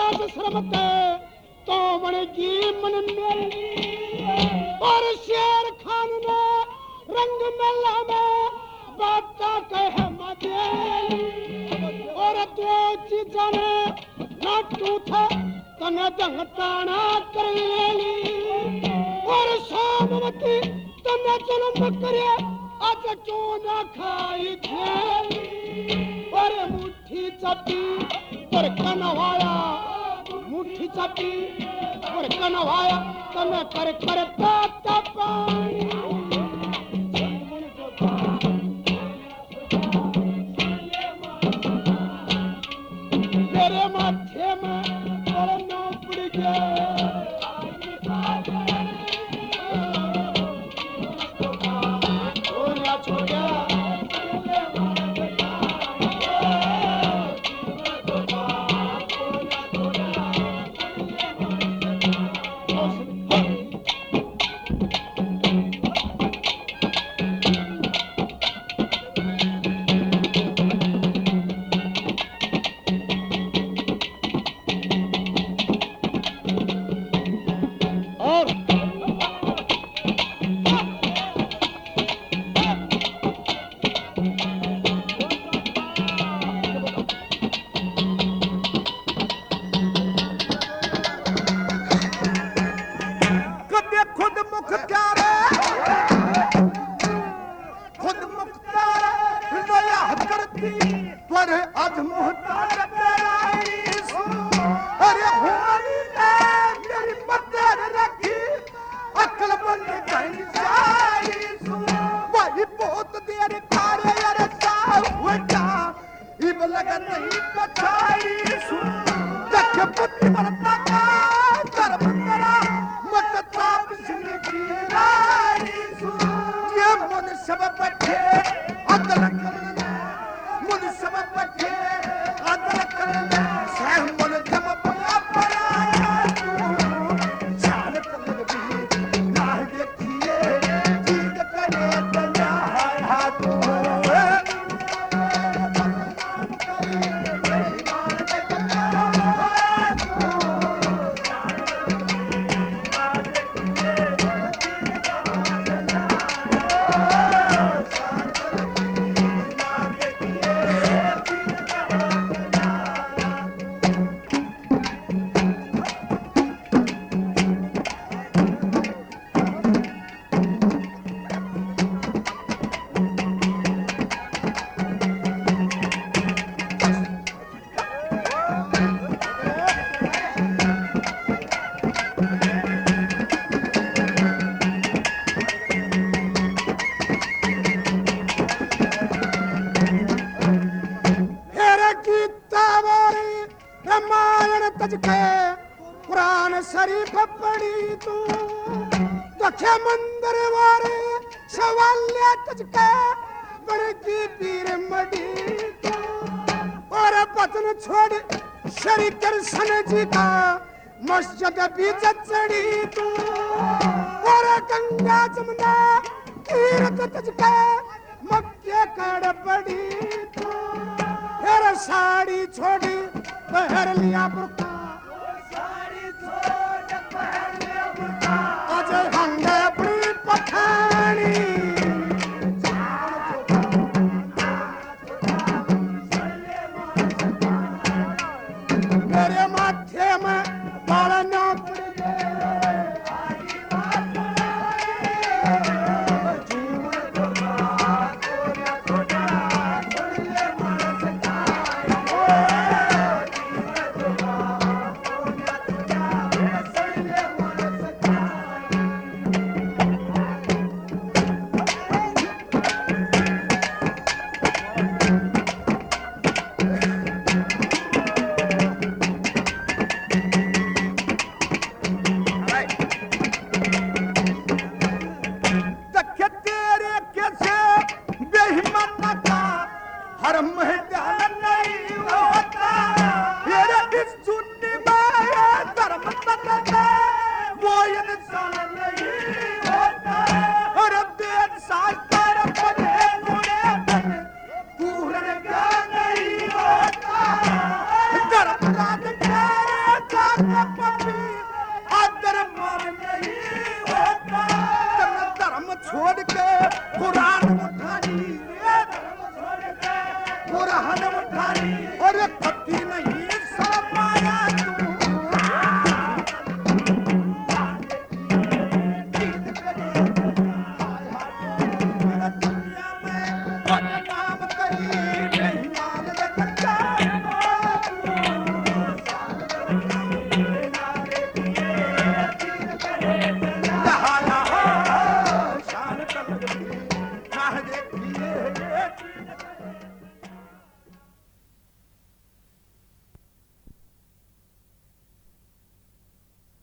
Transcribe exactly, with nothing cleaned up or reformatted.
शर्मते तो बनेगी मन मेली। और शेर खान ने रंग मेला में बाता कहे मजेली। और दो चीजा ने नाटू थे तने दंगताना कर लेली। और सोमवती तने जन्म करे आज क्यों ना खाई खेली। और मुट्ठी चपी पर कनवाया मुट्ठी चपी पर कनवाया तने कर कर ताता पानी। तेरे माथे में पड़ना पड़ गया। कुरान शरीफ पढ़ी तू दखे मंदिर वारे सवाले तुझके बड़की पीर मड़ी तू। और बचन छोड़ श्री कृष्ण जी का मस्जिद भी चढ़ी तू। और गंगा जमुना तीर्थ तुझके मक्के कड़ पड़ी तू। फिर साड़ी छोड़ी पहर लिया बुर्का आज हंगे अपनी पठानी। मेरे माथे में बाल ना पड़ गए। हर मैदान नहीं होता। इस